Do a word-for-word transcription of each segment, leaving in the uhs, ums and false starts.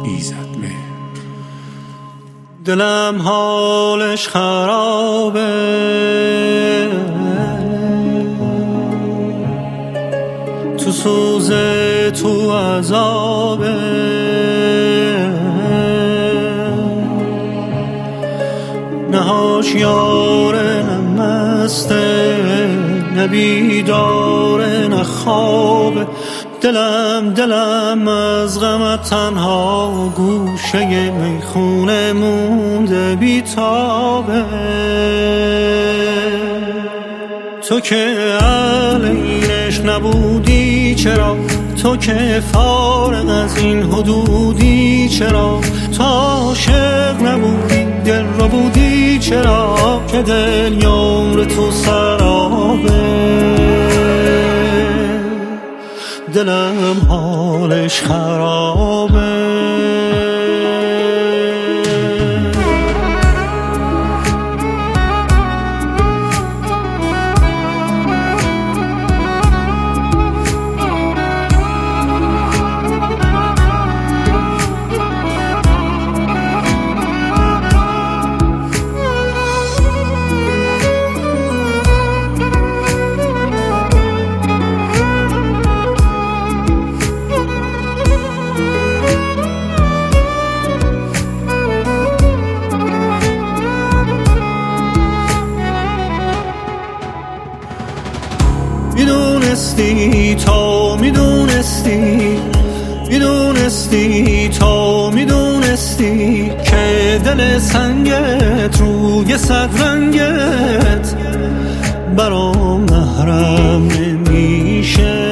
ایزدمهر. دلم حالش خرابه، تو سوزه تو عذابه، نه هوشیاره نه مسته، نه بیداره نه خوابه. دلم دلم از غمت تنها گوشه میخونه مونده بیتابه. تو که اهل اینش نبودی چرا، تو که فارغ از این حدودی چرا، تو عاشق نبودی دل رو بودی چرا، که دل یار تو سرابه. دلم حالش خرابه. میدونستی تا میدونستی، میدونستی تا میدونستی که دل سنگت روی صد رنگت برام محرم نمیشه.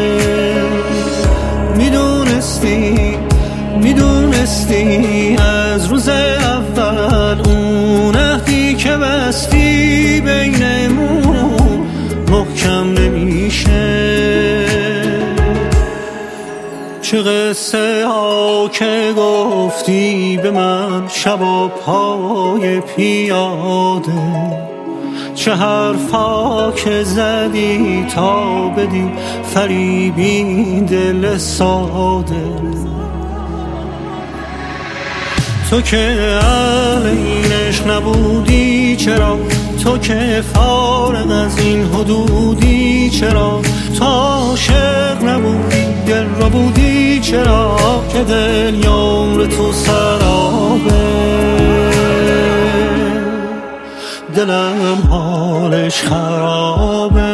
میدونستی میدونستی از روز اول اون عهدی که بستی بینمون محکم نمیشه. چه قصه ها که گفتی به من شب پای پیاده، چه حرفا که زدی تا بدی فریبی دل ساده. تو که اهل اینش نبودی چرا، تو که فارغ از این حدودی چرا، تو عاشق نبودی دل رو بودی چرا، که دل یار تو سرابه. دلم حالش خرابه.